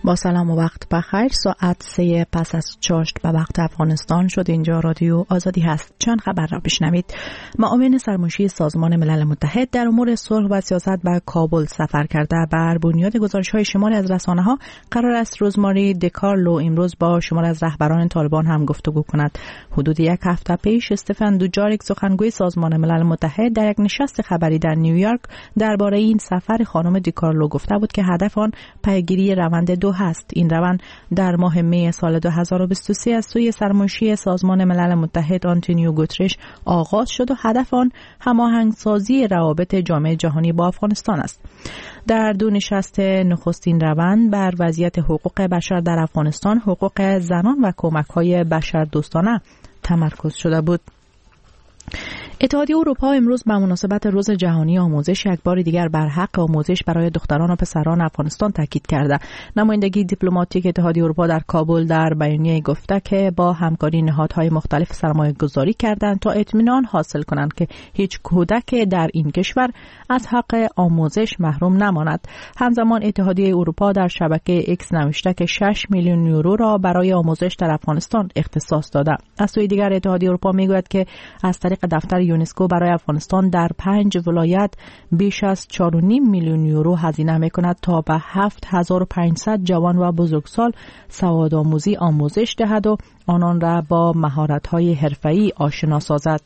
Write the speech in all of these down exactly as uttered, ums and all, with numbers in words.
با سلام و وقت بخیر. ساعت سه پس از چاشت به وقت افغانستان شد. اینجا رادیو آزادی هست. چند خبر را بشنوید. معاون سرمنشی سازمان ملل متحد در امور صلح و سیاست به کابل سفر کرده. بر بنیاد گزارش‌های شماری از رسانه‌ها قرار است روزماری دیکارلو امروز با شماری از رهبران طالبان هم گفتگو کند. حدود یک هفته پیش استفن دوجاریک سخنگوی سازمان ملل متحد در یک نشست خبری در نیویورک درباره این سفر خانم دیکارلو گفته بود که هدف آن پیگیری روند دو هست. این روند در ماه می سال دو هزار و بیست و سه از سوی سرمنشی سازمان ملل متحد آنتونیو گوترش آغاز شد و هدف آن هماهنگسازی روابط جامعه جهانی با افغانستان است. در دو نشست نخستین روند بر وضعیت حقوق بشر در افغانستان، حقوق زنان و کمک‌های بشردوستانه تمرکز شده بود. اتحادیه اروپا امروز به مناسبت روز جهانی آموزش یک بار دیگر بر حق آموزش برای دختران و پسران افغانستان تاکید کرده. نمایندگی دیپلماتیک اتحادیه اروپا در کابل در بیانیه گفته که با همکاری نهادهای مختلف سرمایه گذاری کردند تا اطمینان حاصل کنند که هیچ کودک در این کشور از حق آموزش محروم نماند. همزمان اتحادیه اروپا در شبکه ایکس نوشته که شش میلیون یورو را برای آموزش در افغانستان اختصاص داده. از سوی دیگر اتحادیه اروپا میگوید که از طریق دفتر یونسکو برای افغانستان در پنج ولایت بیش از چهار و نیم میلیون یورو هزینه میکند تا به هفت هزار و پانصد جوان و بزرگسال سوادآموزی آموزش دهد و آنان را با مهارت‌های حرفه‌ای آشنا سازد.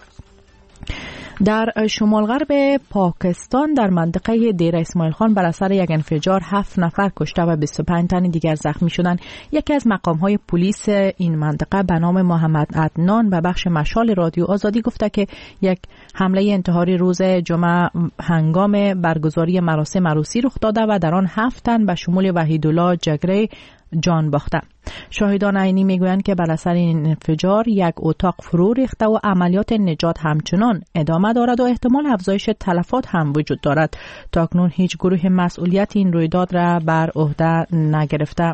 در شمال غرب پاکستان در منطقه دیر اسماعیل خان بر اثر یک انفجار هفت نفر کشته و بیست و پنج تن دیگر زخمی شدند. یکی از مقام‌های پلیس این منطقه به نام محمد عدنان به بخش مشال رادیو آزادی گفته که یک حمله انتحاری روز جمعه هنگام برگزاری مراسم عروسی رخ داده و در آن هفت تن به شمول وحیدالله جگری جان باخته. شاهدان عینی میگویند که بر اثر این انفجار یک اتاق فرو ریخته و عملیات نجات همچنان ادامه دارد و احتمال افزایش تلفات هم وجود دارد. تاکنون هیچ گروه مسئولیت این رویداد را بر عهده نگرفته.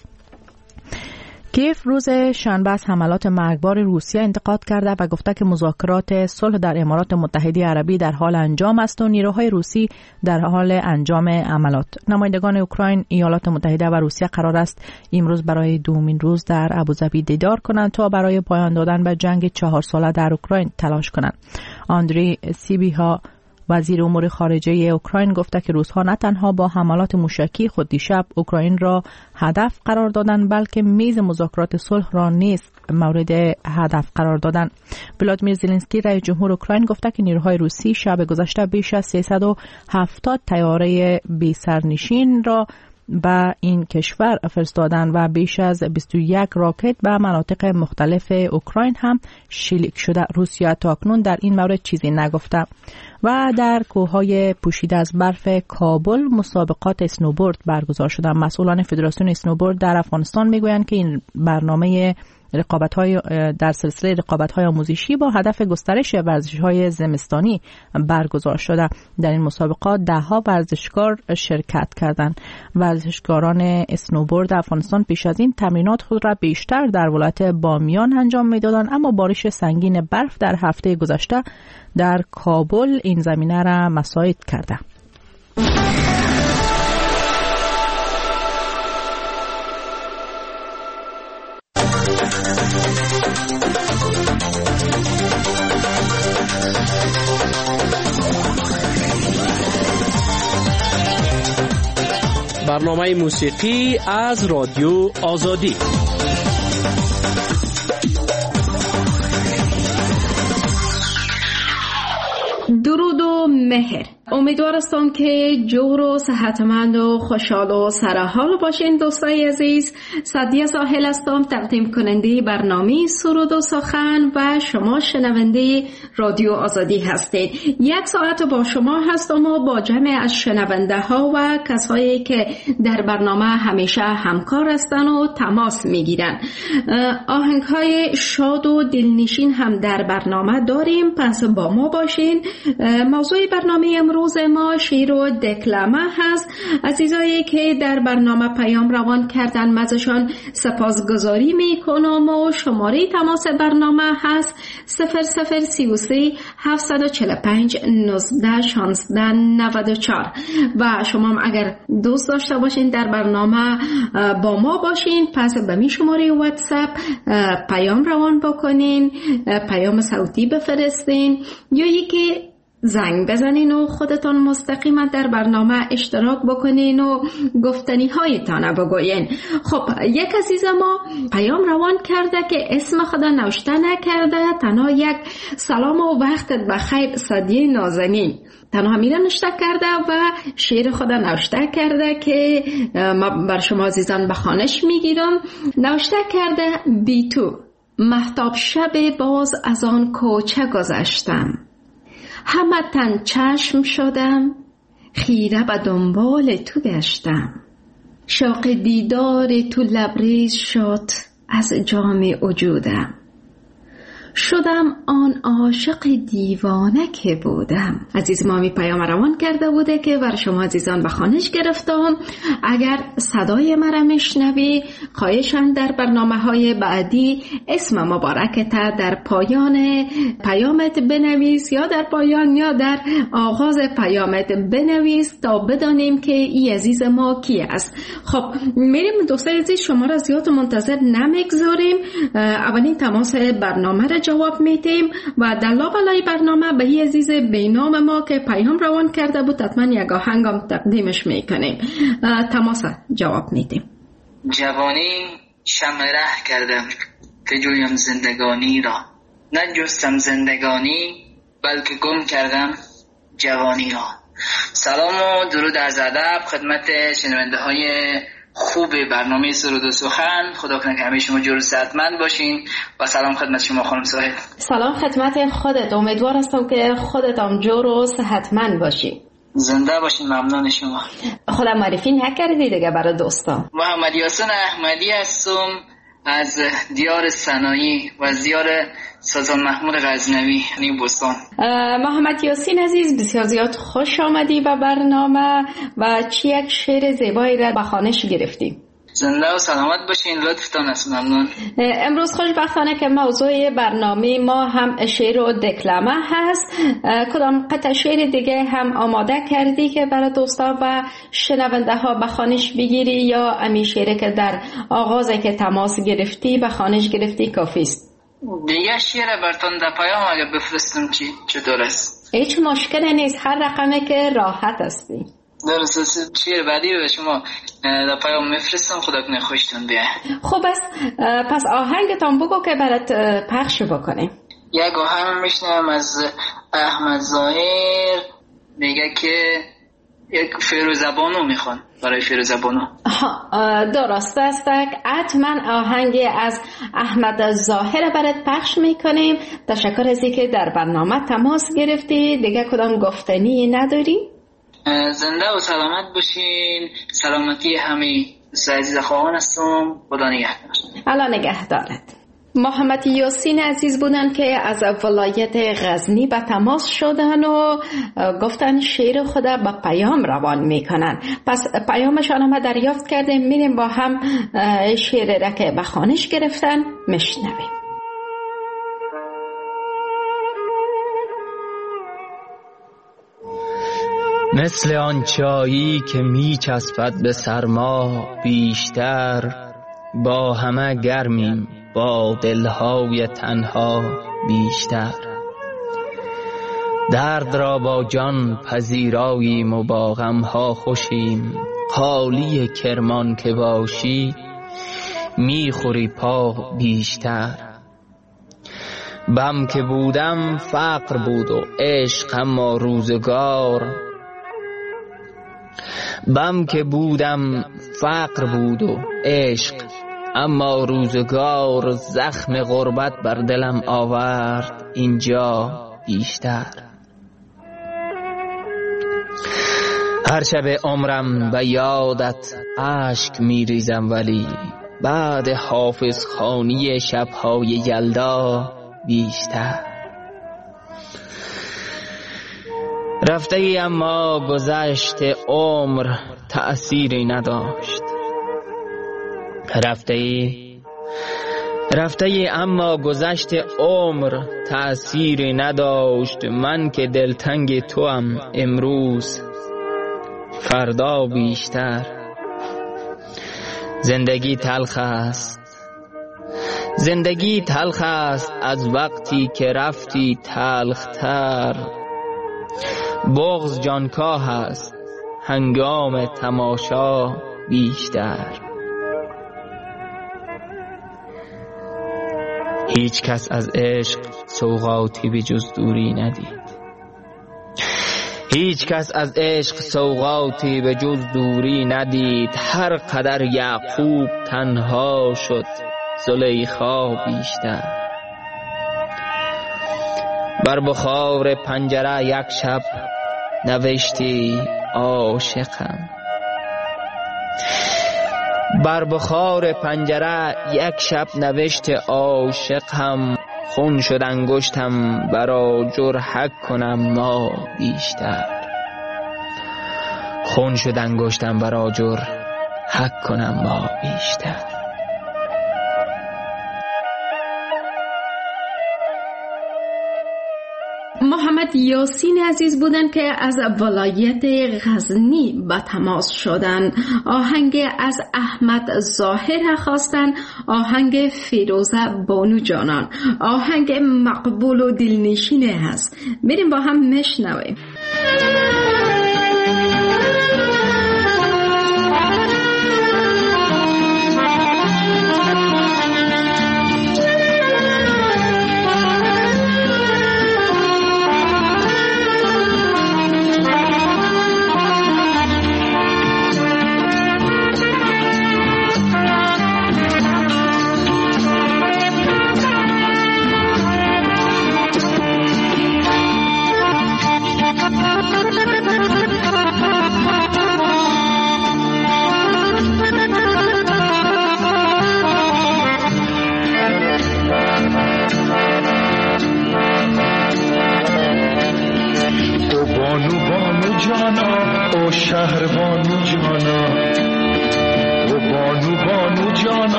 کیف روز شنبه از حملات مرگبار روسیه انتقاد کرده و گفته که مذاکرات صلح در امارات متحده عربی در حال انجام است و نیروهای روسی در حال انجام عملات. نمایندگان اوکراین، ایالات متحده و روسیه قرار است امروز برای دومین روز در ابوظبی دیدار کنند تا برای پایان دادن به جنگ چهار ساله در اوکراین تلاش کنند. آندری سیبیها وزیر امور خارجه اوکراین گفته که روس‌ها نه تنها با حملات موشکی خود دیشب اوکراین را هدف قرار دادند بلکه میز مذاکرات صلح را نیز مورد هدف قرار دادند. ولادیمیر زلنسکی رئیس جمهور اوکراین گفته که نیروهای روسی شب گذشته بیش از سیصد و هفتاد طیاره بی سرنشین را به این کشور فرستادن و بیش از بیست و یک راکت به مناطق مختلف اوکراین هم شلیک شده. روسیه تاکنون در این مورد چیزی نگفته. و در کوههای پوشیده از برف کابل مسابقات اسنوبورد برگزار شده. مسئولان فدراسیون اسنوبورد در افغانستان میگویند که این برنامه رقابت‌های در سلسله رقابت‌های آموزشی با هدف گسترش ورزش‌های زمستانی برگزار شده. در این مسابقات ده ها ورزشکار شرکت کردند. ورزشکاران اسنوبورد افغانستان پیش از این تمرینات خود را بیشتر در ولایت بامیان انجام می‌دادند، اما بارش سنگین برف در هفته گذشته در کابل این زمینه را مساعد کرده. برنامه موسیقی از رادیو آزادی. درود و مهر. امیدوارم که جور و صحتمند و خوشحال و سرحال باشین. دوستای عزیز، سعدیه ساحل هستم، تقدیم کننده برنامه سرود و سخن و شما شنونده رادیو آزادی هستید. یک ساعت با شما هستم و با جمع از شنونده ها و کسایی که در برنامه همیشه همکار هستن و تماس میگیرن. آهنگ های شاد و دلنشین هم در برنامه داریم، پس با ما باشین. موضوع برنامه امروز امروز ما شعر و دکلمه هست. عزیزایی که در برنامه پیام روان کردن مزشان سپاسگزاری میکنم و شماره تماس برنامه هست صفر صفر سی و سه هفتصد و چهل و پنج نوزده شانزده نود و چهار و شما هم اگر دوست داشته باشین در برنامه با ما باشین پس به می شماره واتساپ پیام روان بکنین، پیام صوتی بفرستین یا یکی زنگ بزنین و خودتان مستقیما در برنامه اشتراک بکنین و گفتنی هایتان بگوین. خب یک عزیز ما پیام روان کرده که اسم خدا نوشته نکرده، تنها یک سلام و وقتت بخیر سادیه نازنین تنها همیره نوشته کرده و شعر خدا نوشته کرده که ما بر شما عزیزان بخوانش میگیرم. نوشته کرده: بی تو مهتاب شب باز از آن کوچه گذشتم، همه تن چشم شدم، خیره به دنبال تو گشتم، شوق دیدار تو لبریز شد از جام وجودم، شدم آن عاشق دیوانه که بودم. عزیز ما می پیام روان کرده بوده که بر شما عزیزان بخوانش گرفتم. اگر صدای مرا میشنوی خواهشاً در برنامه های بعدی اسم مبارکت در پایان پیامت بنویس یا در پایان یا در آغاز پیامت بنویس تا بدانیم که ای عزیز ما کی است. خب میریم دوستای عزیز، شما را زیاد منتظر نمیگذاریم، اولین تماس برنامه را جواب میدیم و در لابلای برنامه به این عزیز بینام ما که پیام روان کرده بود حتما یک آهنگم تقدیمش میکنیم. تماس جواب میدیم. جوانی شمع ره کردم که جویم زندگانی را، نجستم زندگانی بلکه گم کردم جوانی را. سلام و درود از ادب خدمت شنونده های خوب برنامه سرود و سخن. خدا کنه که همه شما جور و صحتمند باشین و سلام خدمت شما خانم ساحل. سلام خدمت خودت، امیدوار هستم که خودت هم جور و صحتمند باشی. زنده باشین، ممنون شما. خدا معرفی نکردی دیگه برای دوستان. محمد یاسین احمدی هستم از دیار سنایی و از دیار سلطان محمود غزنوی یعنی بستان. محمد یاسین عزیز بسیار زیاد خوش آمدی به برنامه و چی یک شعر زیبایی را به خوانش گرفتی. زنده و سلامت باشین، لطفتان است. ممنون. امروز خوشبختانه که موضوع برنامه ما هم شعر و دکلمه هست. کدام قطع شعر دیگه هم آماده کردی که برای دوستا و شنونده ها به خوانش بگیری یا امی شعری که در آغاز که تماس گرفتی به خوانش گرفتی کافی است؟ دیگه شعر براتون در پیام اگه بفرستم چی چطور است؟ هیچ مشکلی نیست، هر رقمی که راحت هستی. درست، شعر بعدی رو به شما در پیام میفرستم. خدا کنه خوشتون بیاد. خب بس پس آهنگتان بگو که برات پخش بکنیم. یک آهنگ میشنم از احمد ظاهر میگه که یک فیروزبانو میخوان برای فیروزبانو. درست است، حتما آهنگ از احمد ظاهر برات پخش میکنیم. تشکر از اینکه در برنامه تماس گرفتی. دیگه کدام گفتنی نداری؟ زنده و سلامت باشین. سلامتی همه عزیز خواهان هستم. خدا نگهدار. الله نگهدارت. محمد یاسین عزیز بودن که از ولایت غزنی به تماس شدن و گفتن شعر خدا به پیام روان میکنن. پس پیامشان هم دریافت کردیم، میریم با هم شعر را که به خوانش گرفتن میشنویم. مثل آن چایی که می چسبد به سرما بیشتر، با همه گرمیم با دلهای تنها بیشتر. درد را با جان پذیراییم و با غمها خوشیم، خالی کرمان که باشی میخوری پا بیشتر. بم که بودم فقر بود و عشق اما روزگار، بم که بودم فقر بود و عشق اما روزگار، زخم غربت بر دلم آورد اینجا بیشتر. هر شب عمرم به یادت اشک میریزم، ولی بعد حافظ خوانی شبهای یلدا بیشتر. رفته ای اما گذشت عمر تأثیری نداشت. رفته ای رفته ای اما گذشت عمر تأثیری نداشت. من که دلتنگ توام امروز فردا بیشتر. زندگی تلخ است، زندگی تلخ است از وقتی که رفتی تلختر. بغض جانکاه است هنگام تماشا بیشتر. هیچ کس از عشق سوغاتی به جز دوری ندید. هیچ کس از عشق سوغاتی به جز دوری ندید. هر قدر یعقوب تنها شد زلیخا بیشتر. بر بخار پنجره یک شب نوشتی عاشقم. بر بخار پنجره یک شب نوشت عاشقم. خون شد انگشتم برا جرحک کنم ما بیشتر. خون شد انگشتم برا جرحک کنم ما بیشتر. محمد یاسین عزیز بودند که از ولایت غزنی به تماس شدند. آهنگ از احمد ظاهر خواستند، آهنگ فیروزه بانو جانان. آهنگ مقبول و دلنشینه هست، بریم با هم نشنویم.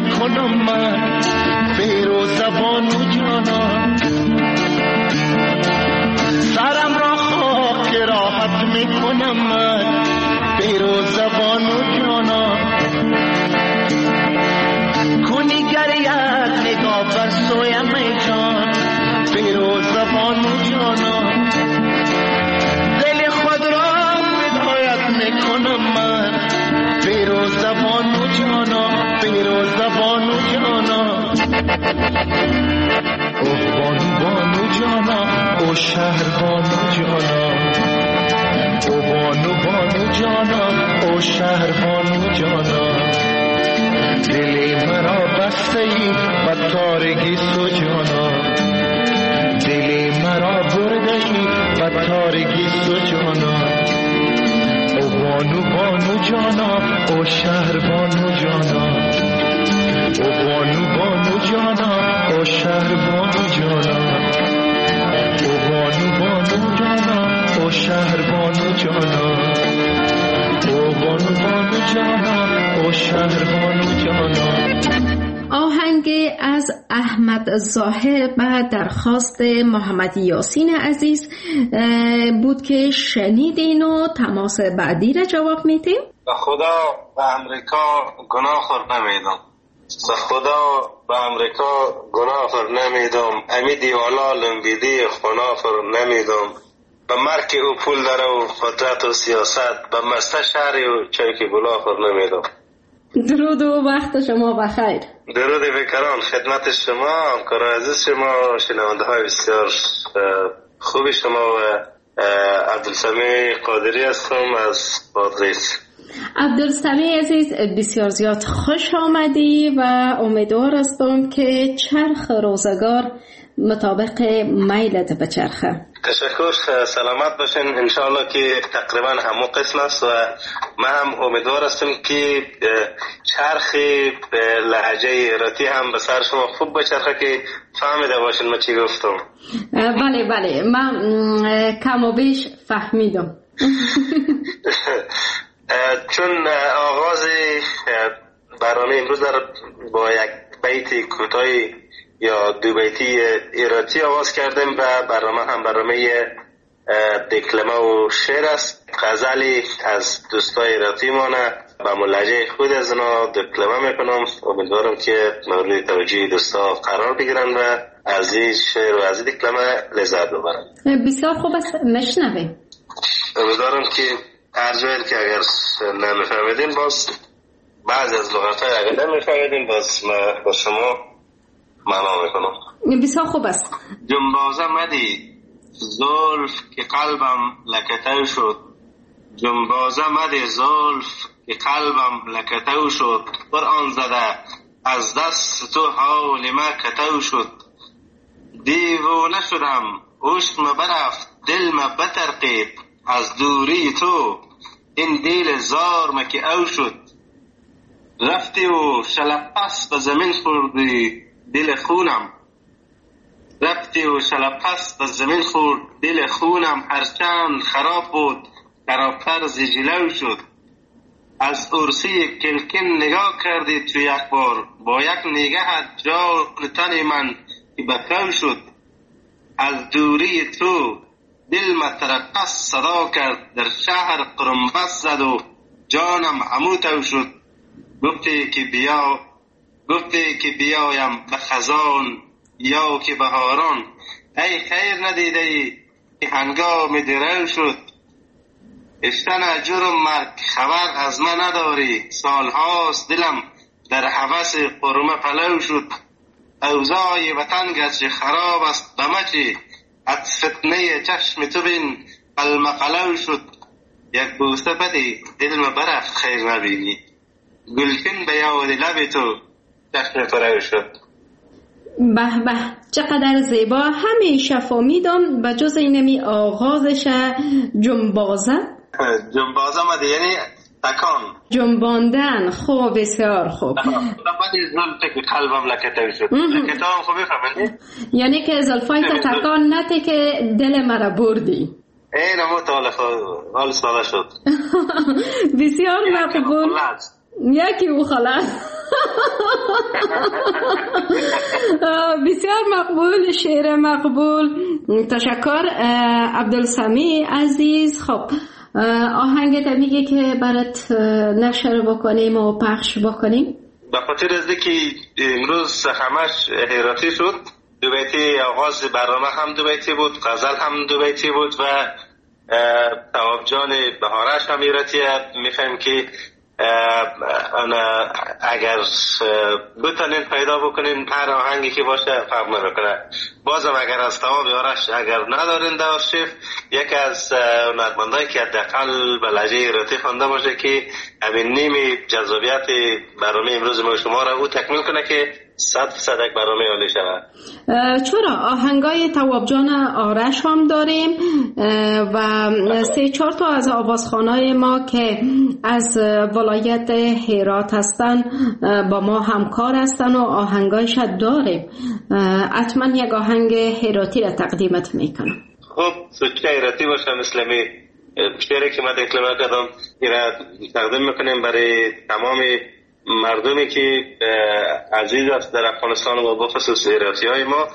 میکنم من بیر زبان و جانا، سرم را خاک راحت میکنم من بیر زبان و جانا، کنی گریت نگاه بر سویم ای جان بیر زبان و جانا، دل خود را بدایت میکنم من بیر زبان و جانا، بیر زبان و جانا، او بانو بانو جانا، او شهر بانو جانا، او بانو بانو جانا، او شهر بانو جانا، دلی مرا بسته ای و تارگی سو جانا، دلی مرا برده ای و تارگی سو جانا، او بانو بانو جانا، او شهر بانو جانا، او بانو بانو جانا، او شهر بانو جانا، او بانو بانو جانا، او شهر بانو جانا، او بانو بانو جانا، او شهر بانو جانا. آهنگ از احمد ظاهر به درخواست محمد یاسین عزیز بود که شنیدین و تماس بعدی را جواب میدیم. به خدا به امریکا گناه خور نمیدم، به خدا به امریکا گناه خور نمیدم، امی دیوالا لنبیدی خنا خور نمیدم، به مرک او پول داره و قدرت و سیاست، به مسته شهری و چای که گلا خور نمیدم. درود و وقت شما بخیر. درود بکران خدمت شما، همکار عزیز شما، شنونده های بسیار خوبی شما و عبدالسمیع قادری هستم از بادغیس. عبدالسمیع عزیز بسیار زیاد خوش آمدی و امیدوار هستم که چرخ روزگار مطابق میلت بچرخه. تشکر، سلامت باشین. انشاءالله که تقریبا همون قسم است و من هم امیدوار هستم که چرخ لهجه ایراتی هم به سر شما خوب بچرخه که فهمیده باشین ما چی گفتم. بله بله من کم و بیش فهمیدم. چون آغاز برنامه امروز در با یک بیت کوتاهی یا دو بیتی ایراتی آغاز کردیم و برنامه هم برنامه دکلمه و شعر است. غزلی از دوستای ایراتی مانه با ملحجه خود از اونا دکلمه میکنم. امیدوارم که مورد توجه دوستا قرار بگیرن و از این شعر و از این دکلمه لذت ببرن. بسیار خوب است، مشنویم. امیدوارم که هر جایی که اگر نمیفهمیدین باز بعضی از لغت‌های اگر نمیفهمیدین باز ما با شما معنا میکنم. بسیار خوب است. جنبازه مدی زلف که قلبم لکتو شد، جنبازه مدی زلف که قلبم لکتو شد، قرآن زده از دست تو حال ما کتو شد، دیوانه شدم عشق ما برفت دل ما بترقید، از دوری تو این دل زار ما که او شد، رفتی و شلپس به زمین خوردی دل خونم، رفتی و شلپس به زمین خورد دل خونم، هرچند خراب بود خرابتر ز جلو شد، از عرصی کلکن نگاه کردی تو یک بار، با یک نگاهت جان تن من که بکو شد، از دوری تو دل مترقص صدا کرد، در شهر قرنبس زد و جانم عموتو شد، گفتی که بیا گفتی که بیایم به خزان یا که بهاران، ای خیر ندیده ای که هنگام درو شد، اشتن جرم مرگ خبر از من نداری، سالهاست دلم در هوس قرمه پلو شد، اوضاع وطن گرچه خراب است بمچی، از فتنه چشم تو بین قلمقلو شد، یک بوسه بدی دل ما برفت خیر نبینی، گلفین به یاد لب تو چشم فرو شد. به به چقدر زیبا، همیشه فهمیدم به جز اینمی آغازش جنبازه جنبازه مده یعنی تکان جنباندن. خوب، بسیار خوب. بعد زلفه که قلبم لکتو شد، لکتو هم خوبی فهمیدی؟ یعنی که زلفای تا تکان نته که دل مرا بردی. این همو تا حال ساده شد. بسیار مقبول. یکی او خلاص. بسیار مقبول، شعر مقبول. تشکر عبدالسمیع عزیز. خب آهنگ طبیعی که برات نشر بکنیم و پخش بکنیم به خاطر از که امروز همش حیراتی شد، دو بیتی آغاز برنامه هم دو بیتی بود، غزل هم دو بیتی بود و تواب جان بهارش هم حیراتیه. میخوایم که اگر بتونین پیدا بکنین هر آهنگی که باشه فرق نمیکنه. بازم اگر از تواب آرش اگر ندارین در آرشیف، یکی از هنرمندایی که حداقل به لهجه ایراتی خوانده باشه که همین نیمی جذابیت برنامه امروز ما شما را او تکمیل کنه که صد فیصد یک برنامه عالی شود. چرا آهنگای تواب جان آرش هم داریم و سه چهار تا از آوازخوانای ما که از ولایت هرات هستن با ما همکار هستن و آهنگایش داریم. حتما یک آهنگ هراتی را تقدیمت میکنم. خب سوچه هراتی باشه، مثل می شعری که ما دکلمه کردم ایرا تقدیم میکنیم برای تمام مردمی که عزیز است در افغانستان و بخصوص هراتی های ما.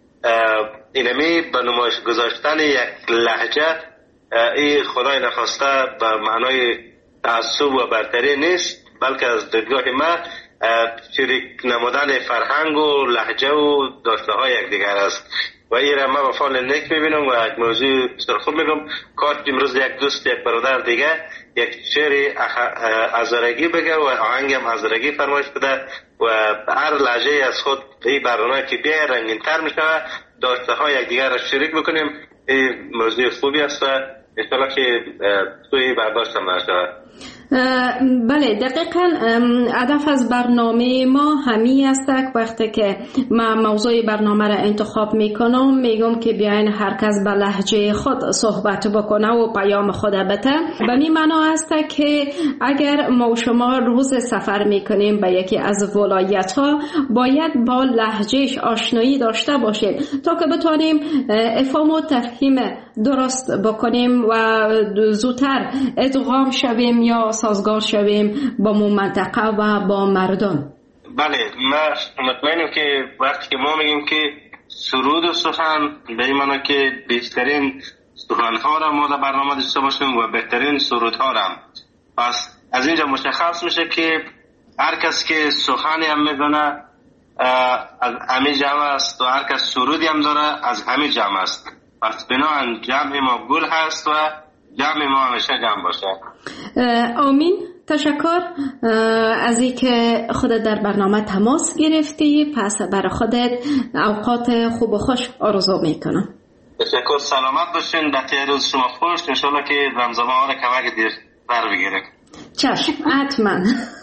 اینمی به نمایش گذاشتن یک لهجه این خدای نخواسته به معنای تعصب و برتری نیست، بلکه از دیدگاه ما شریک نمودن فرهنگ و لهجه و داشته های یک دیگر است و این را من به فعل نیک میبینم و یک موضوع بسیار خوب میگم. کاش امروز یک دوست یک برادر دیگه یک شعر هزارگی بگه و آهنگ هم هزارگی فرمایش بده و هر لهجه از خود این برنامه که بیا رنگین تر میشه داشته های یک دیگر را شریک بکنیم. این موضوع خوبی است و انشاءالله که توی برداشت هم نشود. بله دقیقاً هدف از برنامه ما همین است. وقتی که من موضوع برنامه را انتخاب میکنم میگم که بیاین هر کس به لهجه خود صحبت بکنه و پیام خود بده. به این معنا است که اگر ما و شما روز سفر میکنیم به یکی از ولایت ها باید با لهجهش آشنایی داشته باشیم تا که بتونیم افهام و تفهیم درست بکنیم و زودتر ادغام شویم یا سازگار شویم با مو منطقه و با مردم. بله ما مطمئنیم که وقتی که ما میگیم که سرود و سخن به این معنی که بهترین سخنها را ما در برنامه داشته باشیم و بهترین سرودها را. پس از اینجا مشخص میشه که هر کس که سخنی هم میدونه از همه جمع است و هر کس سرودی هم داره از همه جمع است. پس بنابراین جمع ما گل هست و جمع ما همیشه جمع باشه. آمین. تشکر از این که خودت در برنامه تماس گرفتی. پس برای خودت اوقات خوب و خوش آرزو میکنم. تشکر. سلامت باشین. بقیه روز شما خوش. انشالله که رمضان ها را کمک دیر بر بگیره. چشم حتما.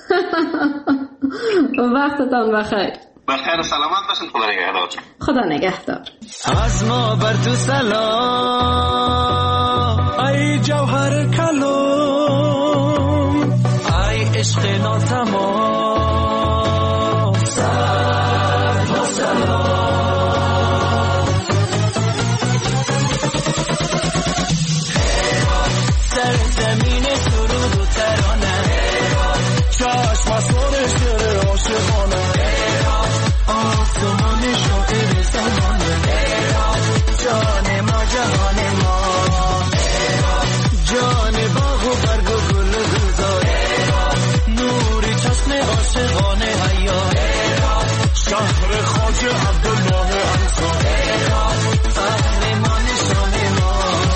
وقتتان بخیر. بخیر و سلامت باشین. خدا نگهدار. خدا نگهدار. از ما بر تو سلام ای جوهر کلام ای عشق ناتمام صد و سلام سر زمین سرود و ترانه چشم از سر شعر عاشقانه آسمان شاعر زمانه جان ما جهان ما جان باغ و برگ و گل گلزار نوری چشم عاشقانه حیات شهر خواجه عبدالله انصار قهرمان شام ما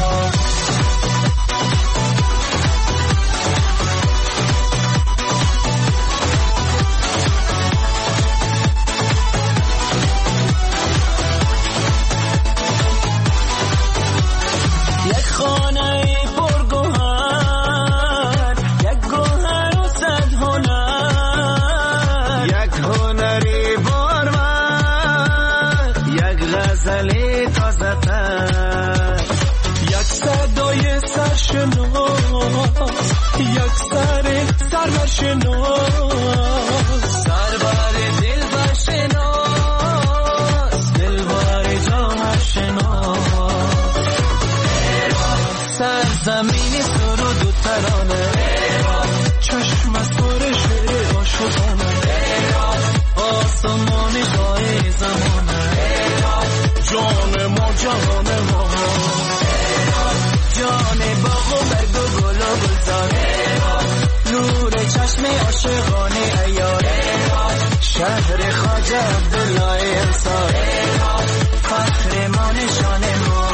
یک سر سرور شناس سرور دل بر شناس دل بر جان شناس سرزمین سرود و ترانه چشم از پر شعر عاشقانه جان ما جهان ما جان باغ و برگ و گل و گلزار نور چشم عاشقانه عیار شهر خواجه عبدالله انصار فخر ما نشان ما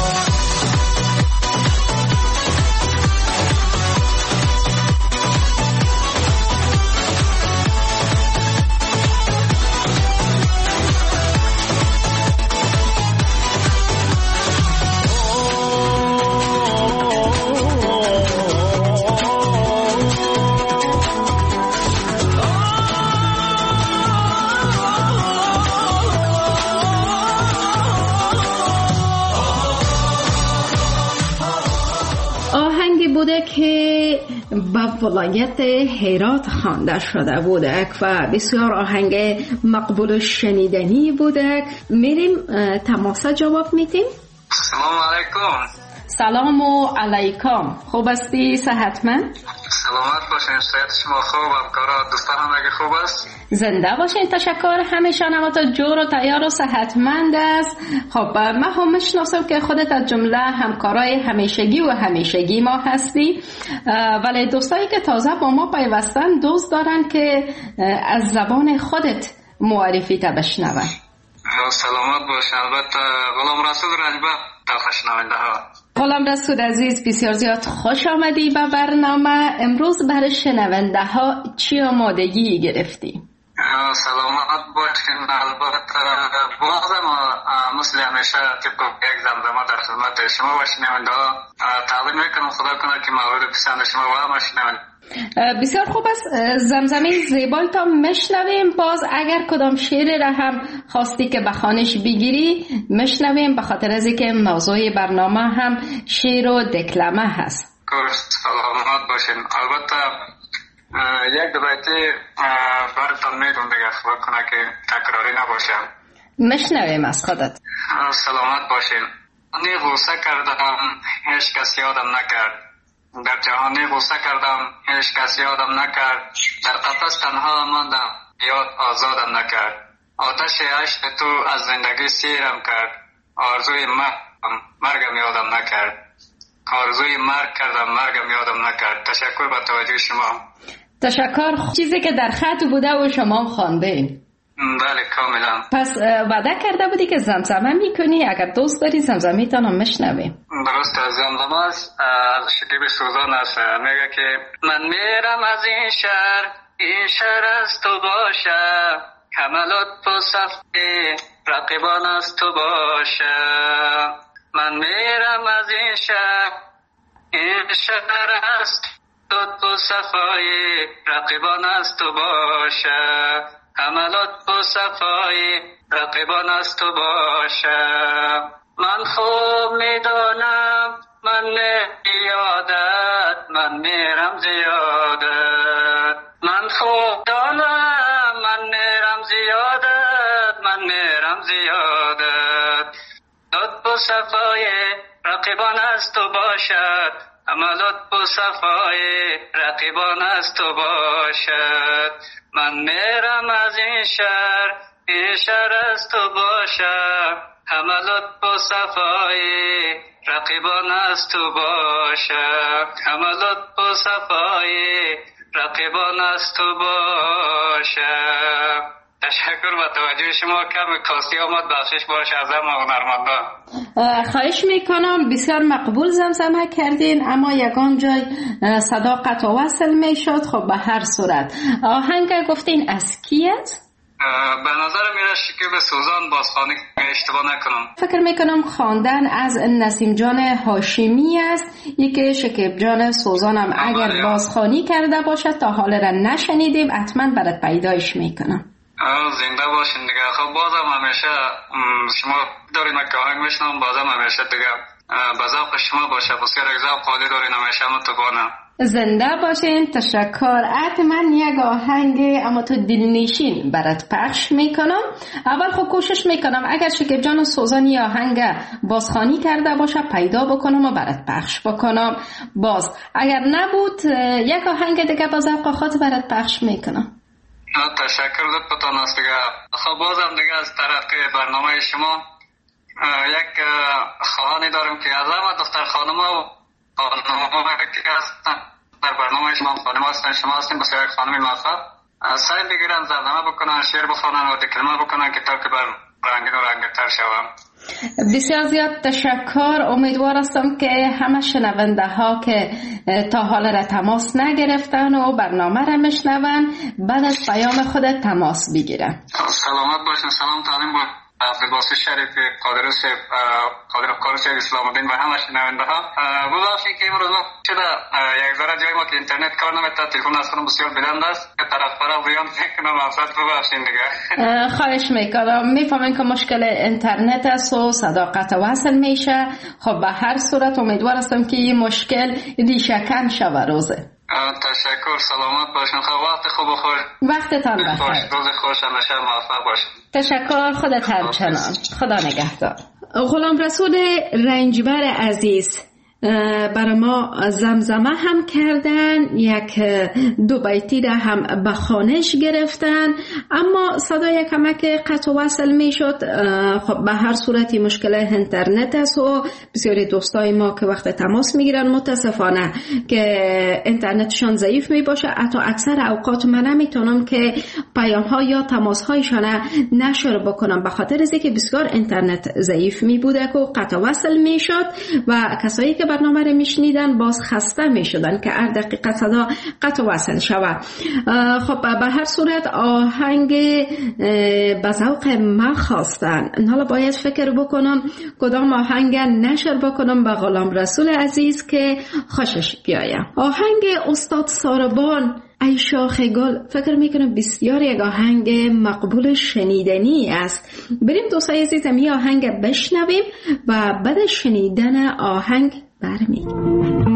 بوده که به ولایت هرات خوانده شده بوده و بسیار آهنگ مقبول و شنیدنی بوده. میریم تماس جواب میدیم. سلام علیکم. سلام و علیکم. خوب هستی؟ صحتمند؟ سلامت باشین. صحت شما خوب؟ همکارا دوستان هم اگه خوب است؟ زنده باشین. تشکر. همیشه نمات جور و تیار و صحتمند است. خب من هم میشناسم که خودت از جمله همکارای همیشگی و همیشگی ما هستی، ولی دوستایی که تازه با ما پیوستن دوست دارن که از زبان خودت معرفی تا بشنون. سلامت باش. البته غلام رسول رجبه تا شنونده ها. غلام رسول عزیز بسیار زیاد خوش آمدی به برنامه. امروز برای شنونده ها چی آمادگی گرفتی؟ سلامت باشین. البته بازم مثل همیشه طبق یک زمزمه در خدمت شما و شنونده ها تعلیم میکنم. خدا کنه که مورد پسند شما و همه شنونده. بسیار خوب است. زمزمه زیبای تا مشنویم. باز اگر کدام شعر را هم خواستی که بخوانش بگیری مشنویم، به خاطر از اینکه موضوع برنامه هم شعر و دکلمه هست. سلامت باشین. البته یک دو بیتی براتون میگم دیگه، خدا کنه که تکراری نباشه. مشنویم از خودت. سلامت باشین. نی غوسه کردم هیچ کس یادم نکرد، در جهانی غوسه کردم هیچ کس یادم نکرد، در قفس تنها ماندم یاد آزادم نکرد، آتش عشق تو از زندگی سیرم کرد، آرزوی مرگم مرگم یادم نکرد، آرزوی مرگ کردم مرگم یادم نکرد. تشکر به توجه شما. تشکر. چیزی که در خط بوده و شما خواندین. بله کاملا. پس وعده کرده بودی که زمزمه میکنی، اگر دوست داری زمزمه تانو مشنویم. درست. زمزمه است از شکیب سوزان است. میگه که من میرم از این شهر، این شهر از تو باشه، کمالات و صفحه رقیبان از تو باشه. من میرم از این شهر، این شهر از تو تو صفای رقیبان از تو باشه، عملات و صفای رقیبان از تو باشه. من خوب میدانم من زیادت، من میرم زیادت، من خوب دانم من میرم زیادت، من میرم زیادت. لطف و صفای رقیبان از تو باشد، عملات و صفای رقیبان از تو باشد. من میرم از این شهر، این شهر از تو باشد، عملات و صفای رقیبان از تو باشد، عملات و صفای رقیبان از تو باشد. تشکر به توجه شما. کم کاستی آمد بخشش باشه از همه هنرمندان. خواهش میکنم. بسیار مقبول زمزمه کردین، اما یگان جای صدا قطع و وصل میشد. خب به هر صورت آهنگ گفتین از کی است؟ به نظر میره شکیب سوزان بازخوانی اشتباه نکنم. فکر میکنم خواندن از نسیم جان هاشمی است. یکی شکیب جان سوزان هم اگر بازخوانی کرده باشد تا حال را نشنیدیم، حتما برات پیدایش میکنم. زنده باشین دیگه. خب بازم همیشه شما دارین که آهنگ میشنم، بازم همیشه دیگه به ذوق شما باشه. بسیار یک ذوق خالی دارین همیشه متوانم. زنده باشین. تشکر. حتما یک آهنگ اما تو دلنشین برات پخش میکنم. اول خب کوشش میکنم اگر شکیب جان سوزانی آهنگ بازخوانی کرده باشه پیدا بکنم و برات پخش بکنم. باز اگر نبود یک آهنگ دیگه با ذوق خود برات پخش میکنم. تشکر لطفتان است دیگه. خب بازم دیگه از طرف برنامه شما یک خواهانی دارم که از همه دختر خانم ها و خانم ها که هستن در برنامه شما خانم هستن، شما هستین بسیار یک خانمی موفق، سعی بگیرن زرنامه بکنن، شعر بخونن و دکلمه بکنن که تا که بر رنگین و رنگتر شوم. بسیار زیاد تشکر. امیدوار هستم که همه شنونده ها که تا حال را تماس نگرفتن و برنامه را میشنون بعد از پیام خود تماس بگیرن. سلامت باشین. سلام تعلیم با عبدالباسط شریف قادر صاحب، قادر افکار صاحب اسلام الدین و همه شنونده ها. ببخشید که امروز شده یک ذره جای ما که اینترنت کار نمیکنه، تلفن از خودم بسیار بلند است، طرف طرف زیاد میکنم، افسد ببخشید دیگه. خواهش میکنم. میفهمین که مشکل اینترنت است و صدا قطع وصل میشه. خب به هر صورت امیدوار هستم که این مشکل ریشه‌کن شود روزه. تشکر. سلامت باشین. خب وقت خوب و خوش. وقتتان بخیر. روز خوش همیشه موفق باشین. تشکر. خودت همچنان. خدا نگهدار. غلام رسول رنجبر عزیز برای ما زمزمه هم کردن، یک دو بیتی را هم به خوانش گرفتن، اما صدای کمک قطع وصل می شد. خب به هر صورتی مشکل اینترنت است و بسیاری دوستای ما که وقت تماس می گیرن متاسفانه که اینترنتشان ضعیف می باشه، حتی اکثر اوقات من نمیتونم که پیام ها یا تماس هایشان نشر بکنم به خاطر از اینکه بسیار اینترنت ضعیف می بوده که قطع وصل می شد و کسایی که برنامه رو میشنیدن باز خسته میشدن که هر دقیقه صدا قطع وصل شود. خب به هر صورت آهنگ به ذوق من خواستن، حالا باید فکر بکنم کدام آهنگ نشر بکنم به غلام رسول عزیز که خوشش بیایم. آهنگ استاد ساربان ای شاخ گل فکر میکنم بسیار یک آهنگ مقبول شنیدنی است. بریم دوستای عزیزم این آهنگ بشنویم و بعد شنیدن آهنگ برمیگردیم.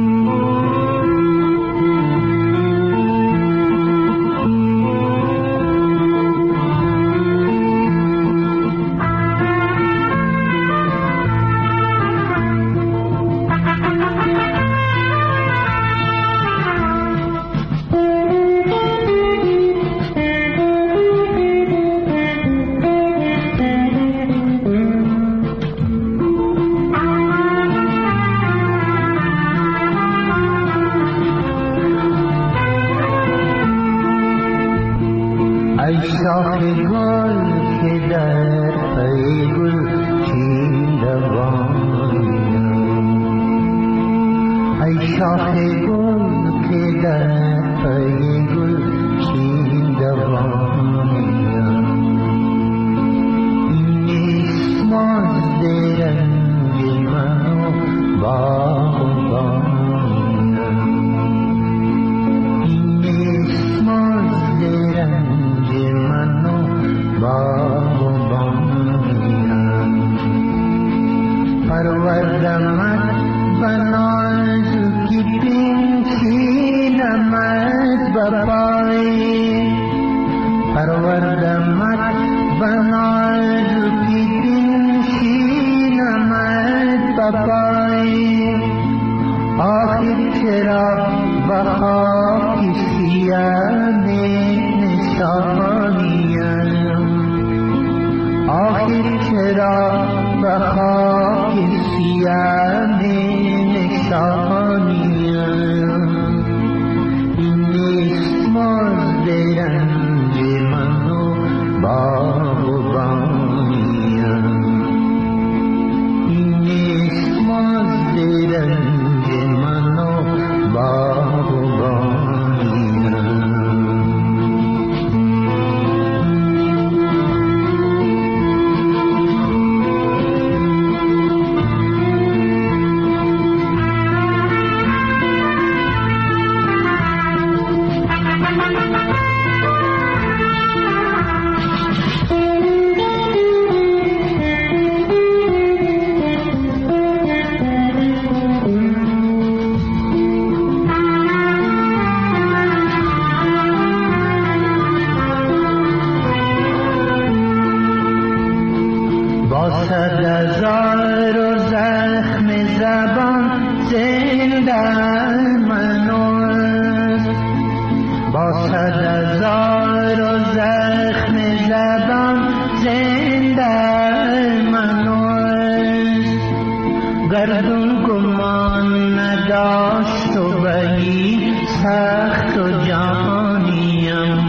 گردون گمان نداشت و ولی سخت و جانیم،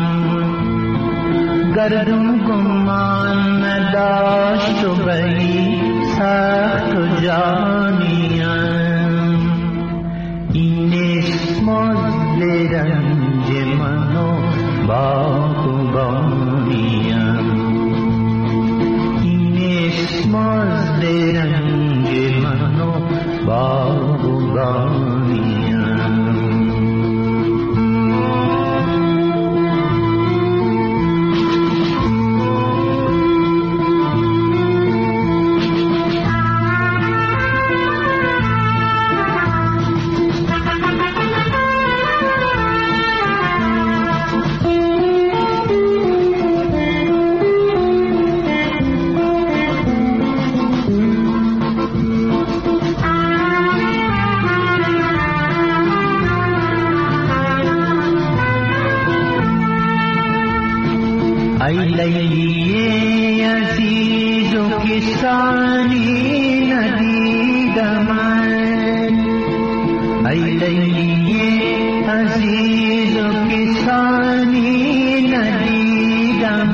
گردون گمان نداشت و ولی سخت و جانیم. این است مزد رنج من و باغبانیم، این است مزد رنج من و باغبانیم. ای لیلی عزیز و کسانی ندیدم، ای لیلی عزیز و کسانی ندیدم،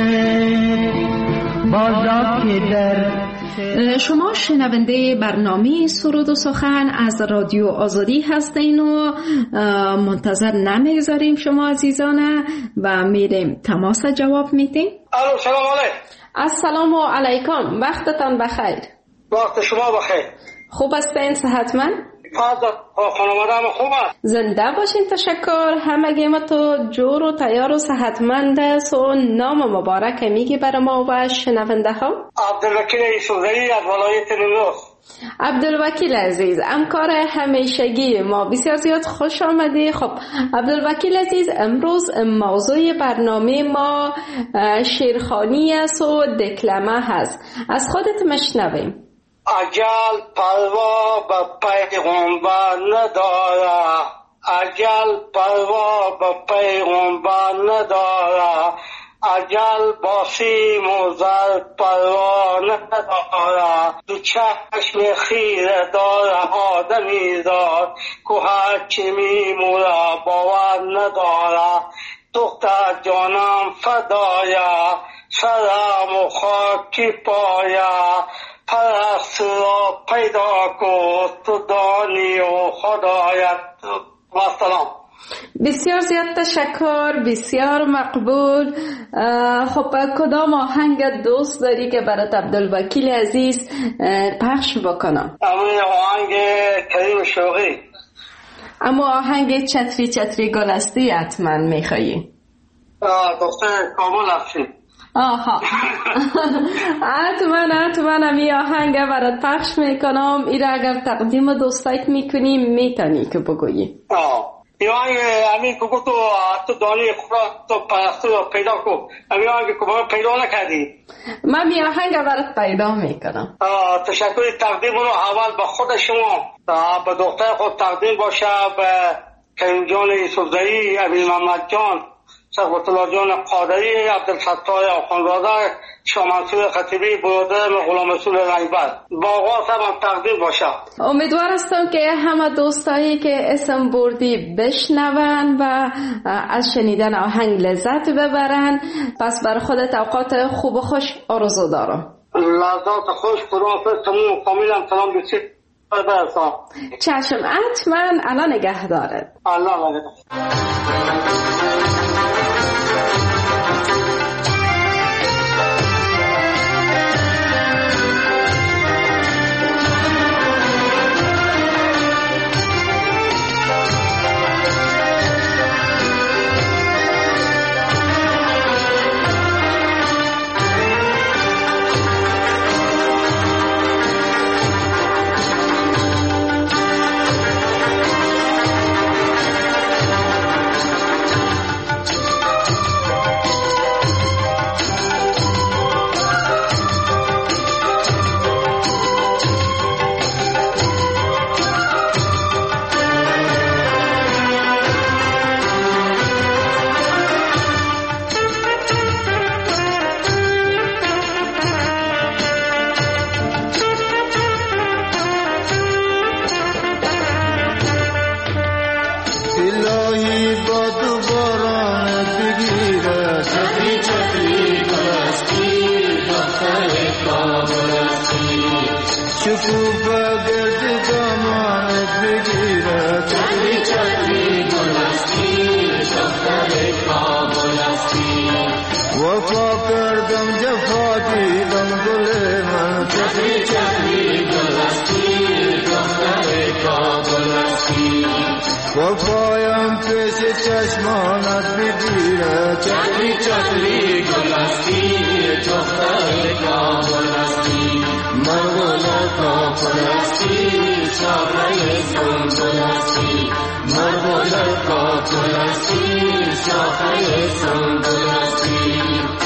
بازا که در. شما شنونده برنامه سرود و سخن از رادیو آزادی هستین و منتظر نمیگذاریم شما عزیزانه و میریم تماس جواب میدیم. الو سلام علیکم. السلام علیکم، وقتتان بخیر. وقت شما بخیر. خوب هستین؟ صحتمند؟ خانواده‌ام خوب است. زنده باشین. تشکر. همگی ما تو جور و تیار و صحتمند است. و نام مبارک میگی برای ما و شنونده ها؟ عبدالوکیل یوسفزئی از ولایت نیمروز. عبدالوکیل عزیز، همکار همیشگی ما، بسیار زیاد خوش آمدی. خب عبدالوکیل عزیز، امروز موضوع برنامه ما شیرخوانی است و دکلمه هست. از خودت مشنویم. اجل پروا به پیغمبر نداره، اجل پروا به پیغمبر نداره، اجل با سیم و زر پروا نداره، دو چشم خیره داره آدمی زاد که هرچی میموره باور نداره. دختر جانم فدایا، سرم و خاکی پایا، پرست را پیدا کن تو دانی و خدایت. و سلام. بسیار زیاد تشکر، بسیار مقبول. خب کدام آهنگ دوست داری که برات عبدالوکیل عزیز پخش بکنم؟ همون آهنگ کریم شوقی. اما آهنگ چتری چتری گلستی حتما میخوایی؟ دختر کامل هستی. آها حتما حتما همی آهنگ برات پخش میکنم. ایره اگر تقدیم دوستایت میکنی میتونی که بگویی. آه این آهنگ همین که تو تو دانی خدا تو پرستو رو پیدا کن. همین آهنگ که باید پیدا نکردی. من می آهنگ برات پیدا میکنم. تشکر. تقدیم رو اول به خود شما، به دختر خود تقدیم باشه، به کریم جان یوسفزئی، ابی محمد جان، شربت الله جان قادری، عبدالستار آخوندزاده، شاه منصور خطیبی، برادر غلام رسول رنگبر. با آغاز هم تقدیم باشه. امیدوار هستم که همه دوستایی که اسم بردی بشنون و از شنیدن آهنگ لذت ببرن. پس بر خودت اوقات خوب و خوش آرزو دارم. لذات خوش. خداحافظ. تمام فامیلم سلام بسید برسان. چشم. حتما. الان نگه دارد. الله نگه. توپ گردی دامانت بگیره چطری چطری گلستی دختر کابل هستی وفا کردم جفا دیدم گل من چطری چطری گلستی دختر کابل هستی وفایم پیش چشمانت بگیره چطری چطری گلستی دختر کابل هستی من گل کابل هستی شاخه سنبل هستی من گل کابل هستی شاخه سنبل هستی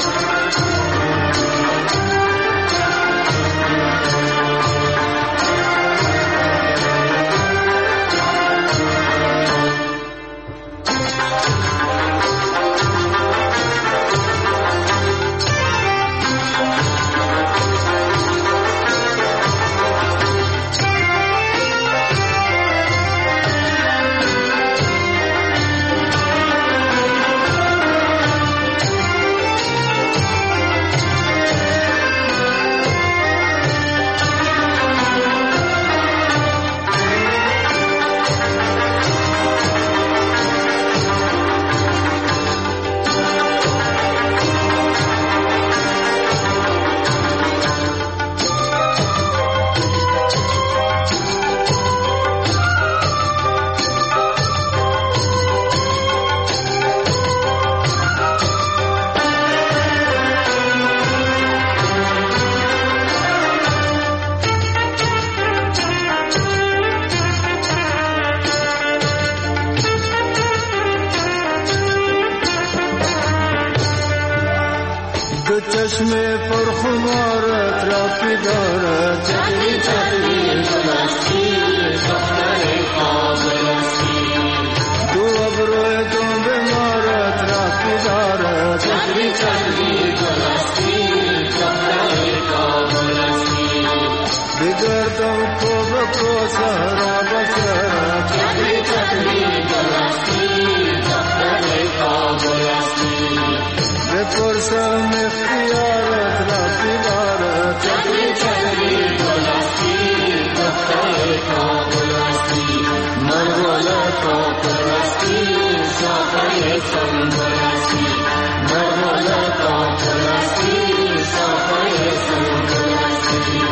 چشم پرخمارت رفتی دارد چطری چطری گلستی دختر کابل هستی دو ابروی دون بمارت رفتی دارد چطری چطری گلستی دختر کابل هستی بگردم کو بکو سهرا بسرد چطری چطری گلستی دختر کابل هستی بپرسم اختیارت رفتی دارد چطری چطری گلستی دختر کابل هستی من گل کابل هستی شاخه سنبل هستی من گل کابل هستی شاخه سنبل هستی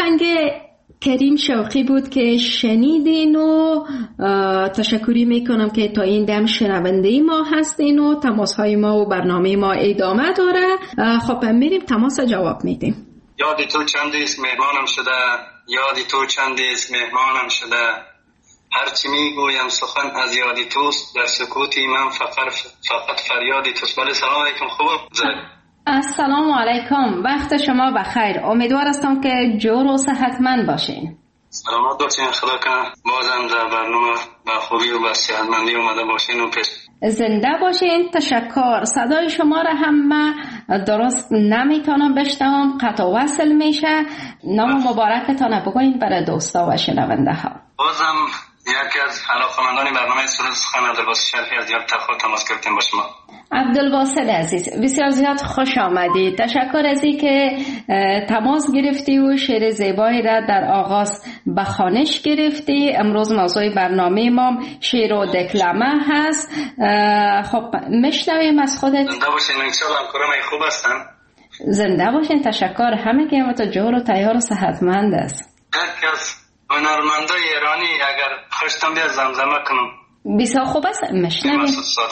آهنگ کریم شوقی بود که شنیدین و تشکری میکنم که تا این دم شنونده ما هستین و تماس های ما و برنامه ما ادامه داره. خب میریم تماس جواب میدیم. یادی تو چندیست مهمانم شده، یادی تو چندیست مهمانم شده، هرچی میگویم سخن از یادی توست، در سکوتی من فقط فقط فریادی توست. بله سلام علیکم. خوب السلام علیکم، وقت شما بخیر. امیدوار هستم که جور و صحتمند باشین. سلامت باشین، خدا کنه بازم در برنامه با خوبی و با صحتمندی اومده باشین و پیش زنده باشین. تشکر. صدای شما را هم من درست نمیتونم بشنوم، قطع و وصل میشه. نام مبارکتان بگوین برای دوستا و شنونده ها. بازم یکی از علاقه‌مندان برنامه سرود سخن عبدالباسط شریفی از دیار تخار تماس گرفتیم با شما. عبدالباسط عزیز بسیار زیاد خوش آمدید. تشکر از این که تماس گرفتی و شعر زیبایی را در آغاز به خوانش گرفتی. امروز موضوع برنامه ما شعر و دکلمه هست. خب میشنویم از خودت. زنده باشین، انشالله همکارم خوب هستن. زنده باشین. تشکر. همه که همه جور و تیار و صحتمند است. یکی از هنرمندای ایرانی اگر خوشتم بیاد زمزمه کنم. بسیار خوب است. میشنویم.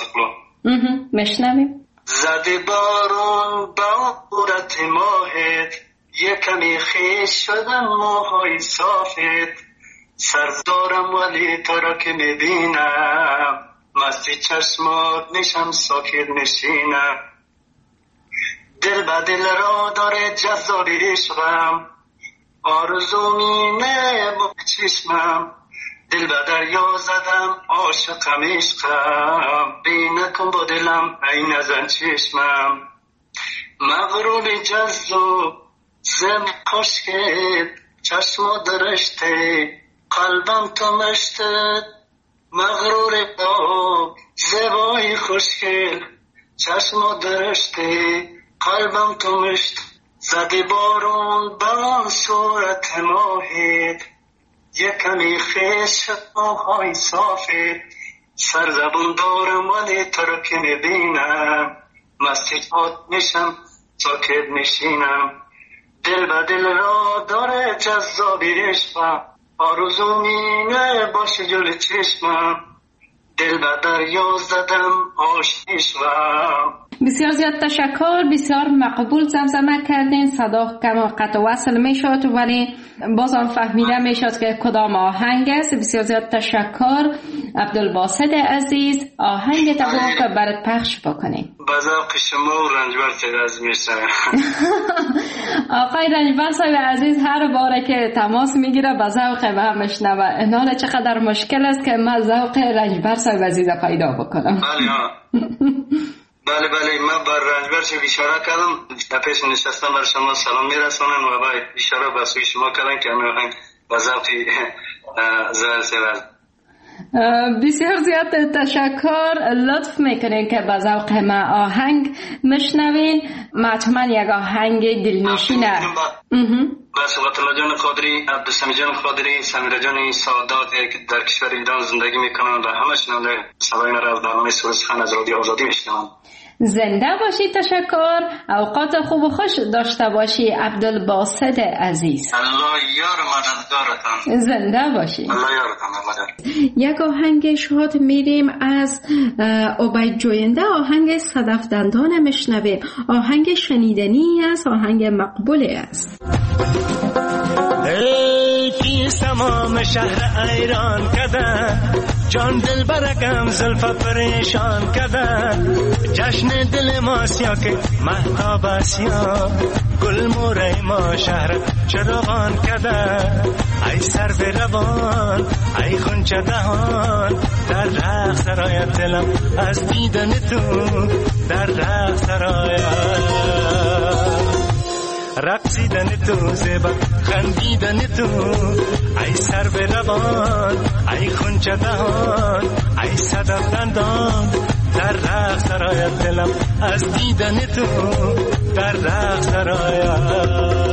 میشنویم. زده بارون با عورت ماهت، یکمی خیش شدن موهای صافت، سرد دارم ولی تو را که میبینم، مستی چشمات نشم ساکت نشینم، دل به دل را داره جذاب عشقم، آرزو مینه با چشمم، دل به دریا زدم عاشقم عشقم، بی نکن با دلم ای نزن چشمم، مغرور جذاب زم خشکت، چشم درشته قلبم تو مشتد، مغرور با زبای خوشگل، چشم درشته قلبم تو مشت، زده بارون با صورت ماهت، یکمی خیش موهای صافت، سرزبون دارم ولی تو رو که میبینم، مستی جات میشم ساکت نشینم، دل به دل را داره جذاب عشقم، آرزو مینه باشه جلوی چشمم، دل به دریا زدم عاشقم. بسیار زیاد تشکر. بسیار مقبول زمزمه کردین. صدا کم قطع وصل می شد ولی بازم فهمیده می شد که کدام آهنگ است. بسیار زیاد تشکر عبدالباسط عزیز. آهنگ تبو که برات پخش بکنیم. با ذوق شما و رنجبر صاحب عزیز میشه. آقای رنجبر صاحب عزیز هر باره که تماس میگیره با ذوق به هم میشنوه. اینال چقدر مشکل است که من ذوق رنجبر صاحب عزیز پیدا بکنم. بله ها. بله بله من بر رنجبر چه اشاره کردم، پیش نشستم بر شما سلام میرسونم و با اشاره به سوی شما کردم که همه آهنگ با ذوقی زبر سبر. بسیار زیاد تشکر. لطف میکنین که با ذوق ما آهنگ مشنوین. مطمئن یک آهنگ دلنشینه. با صحبت الله جان خادری، عبدالسمی جان خادری، سمیرا جان سعادات که در کشور ایران زندگی میکنن و همه شنونده صدای مرا از برنامه سرود سخن از رادیو آزادی میشنوند. زنده باشی. تشکر. اوقات خوب و خوش داشته باشی عبدالباسط عزیز. الله یار مددگارتان. زنده باشی. الله یارتان. یک آهنگ شاد میریم از عبید جوینده. آهنگ صدف دندان مشنویم. آهنگ شنیدنی است، آهنگ مقبولی است. ای کی تمام شهر ایران کده، جان دل برکم زلفا پریشان کده، جشن دل ما سیا که مهتاب اسیا، گل موری ما شهر چراغان کده، ای سر به روان ای خونچه دهان، در رخ سرایت دلم از دیدن تو، در رخ سرایت رقصیدن تو زیبا خندیدن تو، ای سر به روان ای خونچه دهان، ای صدف دندان، در رخ سرایت دلم از دیدن تو، در رخ سرایت.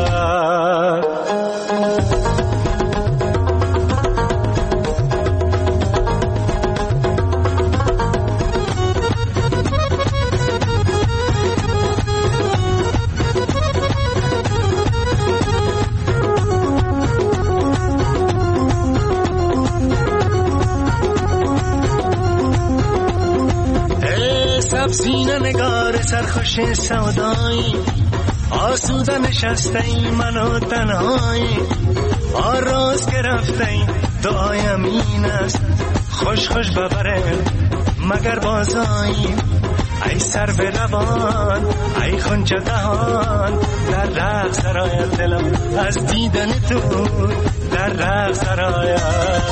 افزین نگار سرخوش سودایی، آسوده نشسته ای منو تنهایی، آراز گرفته ای دعایم این است، خوش خوش ببره مگر بازایی. ای سر به لبان ای خونچه دهان، در رقص سرایت دلم از دیدن تو، در رقص سرایت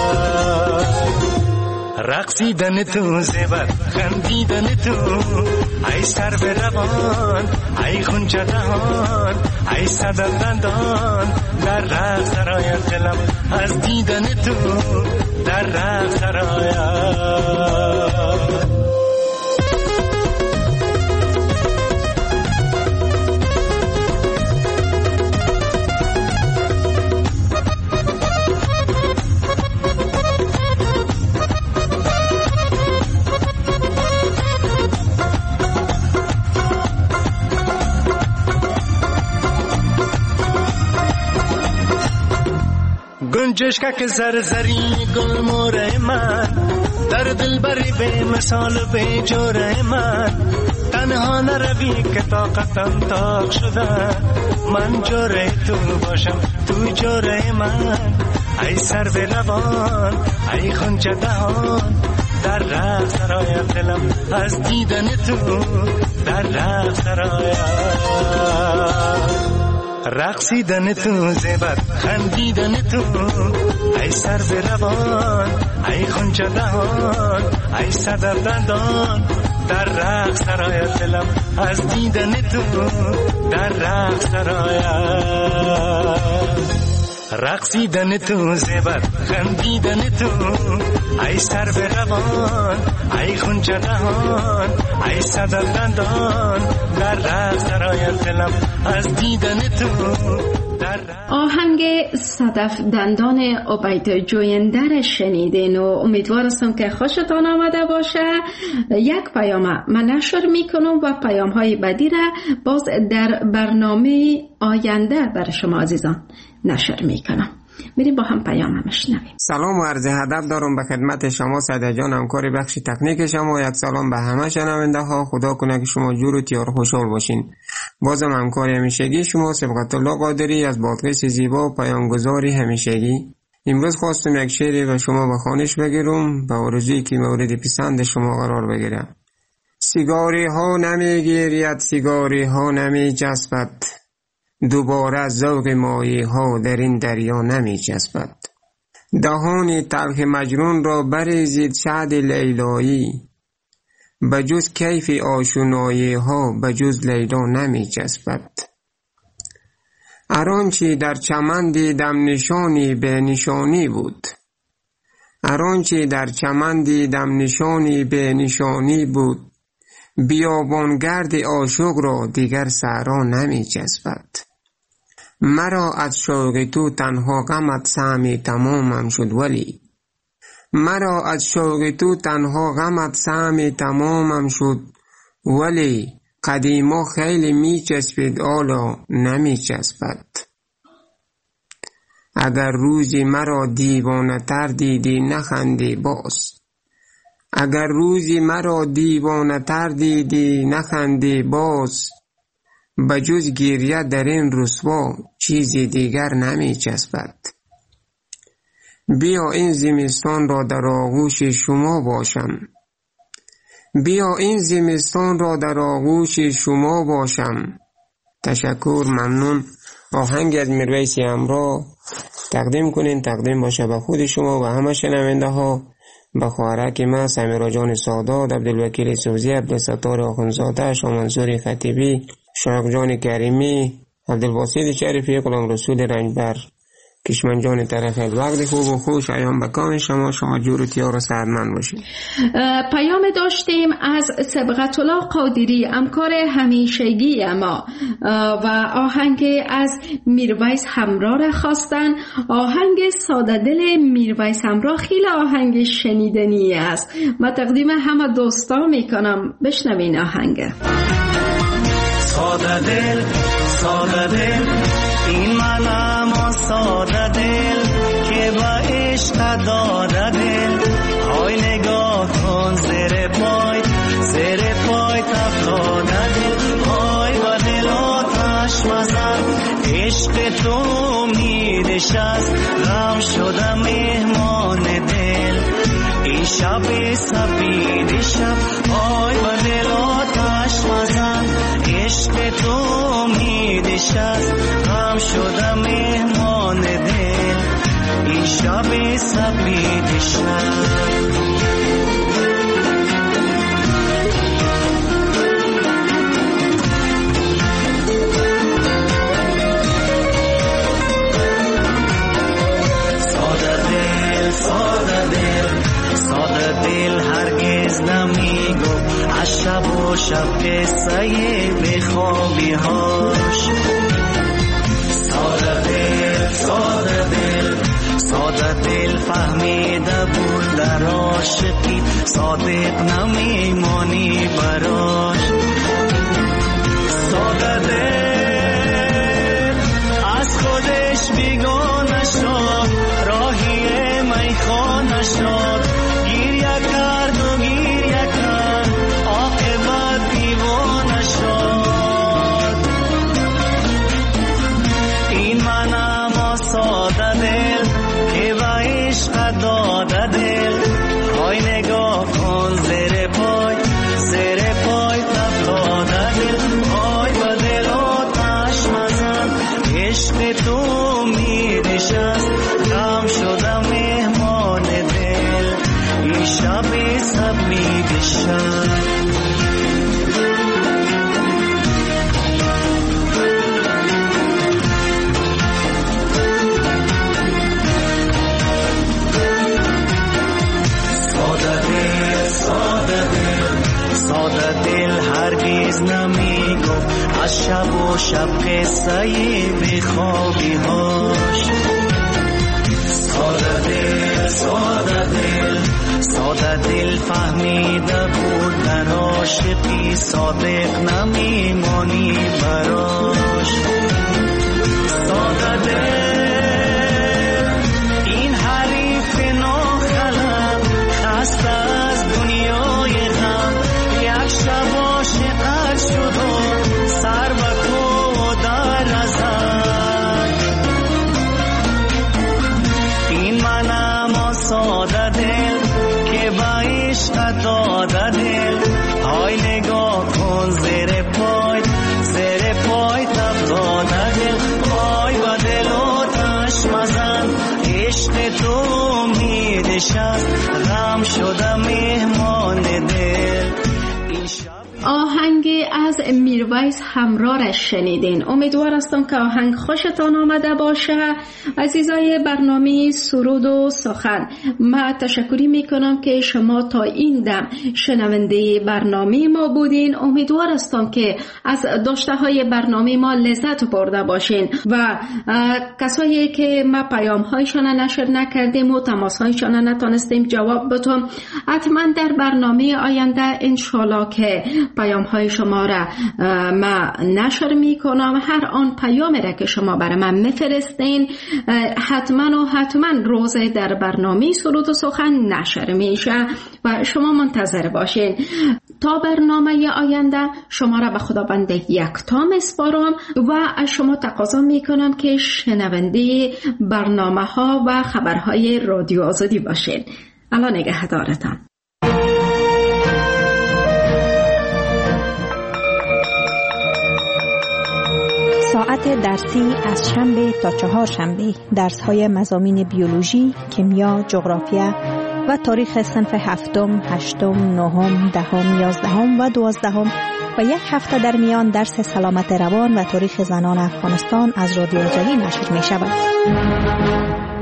رقصیدن تو، زیبت خندیدن تو. ای سر به لبان ای خونچه دهان، ای صدر دندان، در رقص سرایت دلم از دیدن تو، در رقص سرایت. گنجشکه که زرزری گل موره من، در دل بری به مثال به جوره من. تنها نروی که طاقتم تاق شده، من جوره تو باشم تو جوره من. ای سر به لبان ای خونچه دهان، در رقص سرایت دلم از دیدن تو، در رقص سرایت رقصیدن تو، زیبت خندیدن تو. ای سر به روان ای خونچه دهان، ای صدر دندان، در رقص سرایت دلم از دیدن تو، در رقص سرایت رقصیدن تو، زیبت خندیدن تو. ای سر به روان ای خونچه دهان، ای صدر دندان، در رقص سرایت دلم از دیدن تو. آهنگ صدف دندان عبید جویندر شنیدین و امیدوارم که خوشتان آمده باشه. یک پیام من نشر میکنم و پیام های بعدی را باز در برنامه آینده برای شما عزیزان نشر میکنم. میریم با هم پیام هم شنویم. سلام و عرض ادب دارم به خدمت شما سعید جان، همکار بخش تکنیک شما. یک سلام به همه شنونده ها. خدا کنه که شما جور و تیار خوشحال باشین. بازم همکار همیشگی شما سبقت الله قادری از بادغیس زیبا و پیامگذاری همیشگی. امروز خواستم یک شعری به شما به خوانش بگیرم، به آرزویی که مورد پسند شما قرار بگیره. سیگاری ها نمیگیرید، سیگاری ها نمی جذبد، دوباره ذوق مایه ها در این دریا نمی جذبد. دهان تلخ مجنون را بریزید شهد لیلایی، بجز کیف آشنایی ها بجز لیلا نمی جذبد. ارانچی در چمن دیدم نشانی به نشانی بود، ارانچی در چمن دیدم نشانی به نشانی بود، بیابانگرد عاشق را دیگر صحرا نمی جذبد. مرا از شوق تو تنها غمت سهمی تمامم شد ولی، مرا از شوق تو تنها غمت سهمی تمامم شد ولی، قدیما خیلی می چسبید حالا نمی چسبد. اگر روزی مرا دیوانه تر دیدی نخندی باز، اگر روزی مرا دیوانه تر دیدی نخندی باز، بجز گریه در این رسوا چیزی دیگر نمی چسبد. بیا این زمستان را در آغوش شما باشم، بیا این زمستان را در آغوش شما باشم. تشکر، ممنون. آهنگ از میرویس همراه تقدیم کنین، تقدیم باشه به خود شما و همه شنونده ها، به خواهرک ما سمیرا جان سادات، عبدالوکیل سوزی، عبدالستار آخونزاده، شامنصور خطیبی، شاق جان کریمی، عبدالباسط شریفی، غلام رسول رنجبر، کشمن جان طرف. وقت خوب و خوش ایام بکام شما، شما جور و تیار و سعدمند باشید. پیام داشتیم از سبقت الله قادری، همکار همیشگی ما، و آهنگ از میرویس همراه را خواستن. آهنگ ساده دل میرویس همراه خیلی آهنگ شنیدنی است. من تقدیم همه دوستا میکنم، بشنوین آهنگ. ساده دل، ساده دل، این منم ساده دل که با عشق داره دل. های نگاه کن زیر پای، زیر پای غم شدم مهمان دل این شب سپید شب آی با دل آتش مزن عشق تو امیدش است غم شدم مهمان دل این شب سپید شب دل هرگز نمیگو از شب و شب قصه بخوابی هاش ساده دل ساده دل ساده دل فهمیده بود در عاشقی صادق نمیمانی براش ساده دل از خودش بیگانه شد راهی میخانه شد کرد و گیریه کرد عاقبت دیوانه شد این منم ساده دل که با عشق داده دل های نگاه کن زیر پای زیر پای تب داده دل های با دل آتش مزن عشق تو میرش است غم شدم مهمان دل این شب سپید شب ساده دل ساده دل ساده دل هرگز نمیگو از شب و شب قصه بخوابی هاش ساده دل ساده دل ساده دل فهمیده بود در عاشقی صادق نمیمانی براش ساده دل این حریف ناخلم خسته از دنیای غم یک شب عاشقت شد و سر به کو در ازد این منم ساده دل که با عشق داده دل های نگاه کن زیر پای زیر پای تب داده دل های با دل آتش مزن عشق تو امیدش است غم شده مهمان دل آهنگ از میرویس همرارش شنیدین. امیدوار هستم که آهنگ خوشتان آمده باشه. عزیزای برنامه سرود و سخن، من تشکری میکنم که شما تا این دم شنونده برنامه ما بودین. امیدوار هستم که از داشته های برنامه ما لذت برده باشین و کسایی که ما پیام هایشان نشر نکردیم و تماس هایشان نتونستیم جواب بدیم، حتما در برنامه آینده انشالله که پیام های شما را ما نشر می کنم. هر آن پیامی را که شما برای من میفرستین حتما و حتما روز در برنامه سرود و سخن نشر میشه و شما منتظر باشین. تا برنامه آینده شما را به خداوند یکتا میسپارم و از شما تقاضا میکنم که شنونده برنامه ها و خبرهای رادیو آزادی باشین. الله نگهدارتان. ساعت درسی از شنبه تا چهار شنبه درس های مضامین بیولوژی، کیمیا، جغرافیا و تاریخ صنف هفتم، هشتم، نهم، دهم، یازدهم و دوازدهم و یک هفته در میان درس سلامت روان و تاریخ زنان افغانستان از رادیو آزادی نشر می شود.